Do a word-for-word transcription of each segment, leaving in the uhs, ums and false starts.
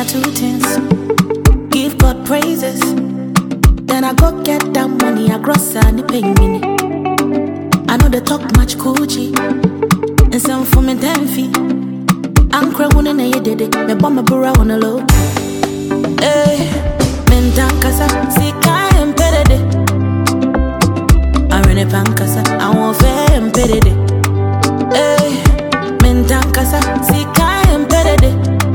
two things. Give God praises. Then I go get that money, I gross and it pay me. I know they talk much Gucci. And some for me ten feet. I'm crying and I did it. Me bomb my burra on the low. Hey, men tankasa, see kai impedede. I run a pankasa, I won't fair impedede. Hey, men tankasa, see kai impedede.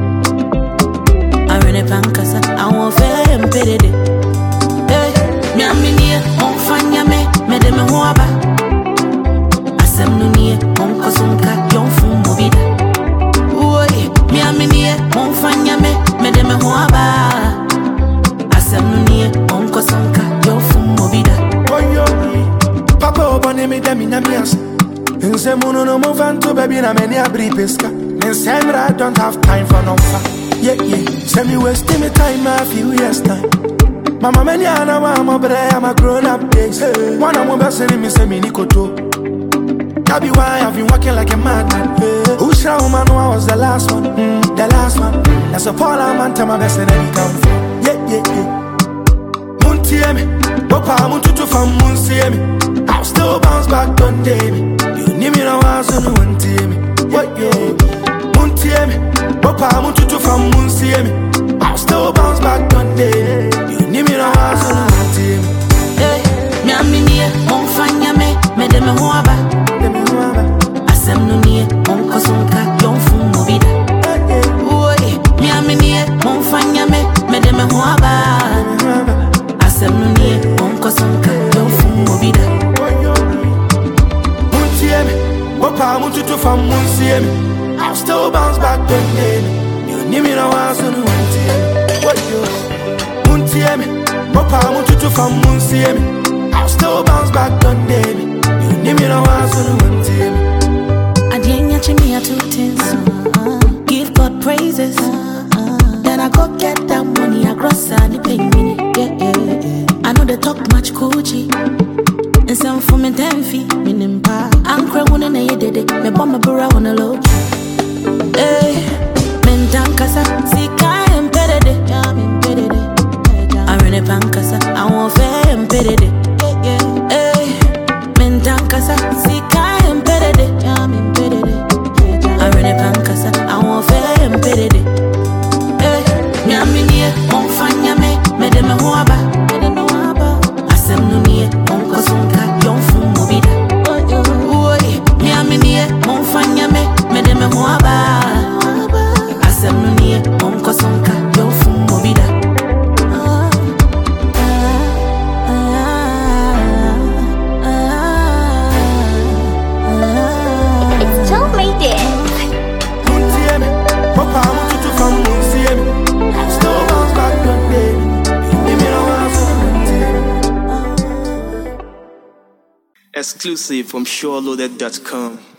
I run a pankasa, I won't fair impedede. Hey, me a mini, on fanya me, me de me huaba. Asem no nie, on kosunka, yon fu mobida. Oi, me a mini, on fanya me, me de me huaba. Asem no nie, on kosunka, yon fu mobida. Oyo, papa obone me de mi na mias. Nse muno no move on to baby na many abri pesca. Nsemra I don't have time for no fun. Yeah, yeah. Send me wasting me time a few years time. Mama many ana wa mo bre I'm a grown up days. One of my best me say me nikoto. That be why I've been working like a madman. Who shall man know I was the last one? Mm, the last one. That's a Paul man to my best and any come from. Yeah, yeah, yeah. Muntie me, Papa Muntutu from Munsie me. I'll still bounce back one day me. You need me now as on one day me. What yo? Muntie me, Papa Muntutu from Munsie me. I'll still bounce back one day. You need me now as on one day me. Hey, me a mini, on fanya me, me de me huaba. Asem no nie, on kosunka, yon fu mobida. Oi, me a mini, on fanya me, me de me huaba. Asem no nie, on kosunka, yon fu mobida. Muntie me, Papa Muntutu from Munsie me. I'll still bounce back one day. You need me now as on one day. What yo? Muntie me, Papa Muntutu from Munsie me. I'll still bounce back one day. You need me now as on one day. I didn't catch me a two things. Give God praises. Then I go get that money, I gross and it pay me. Yeah, yeah, yeah. I know they talk much Gucci. And some for me ten feet, meaning pa. I'm crying and I did it. Me bomb my burra on the low. Hey, men tankasa, see kai impedede. I run a pankasa, I won't fair impedede. Hey, men tankasa, see kai impedede. I run a pankasa, I won't fair impedede. Hey, me a mini, on fanya me, me de me huaba. Asem no nie, on kosunka, yon fu mobida. Oi, me a mini, on fanya me, me de me huaba. Asem no nie, on kosunka, yon fu mobida. It's Joe made it. Muntie me, Papa Muntutu from Munsie me. I'll still bounce back one day. You need me now as on one day. Exclusive from SureLoaded dot com.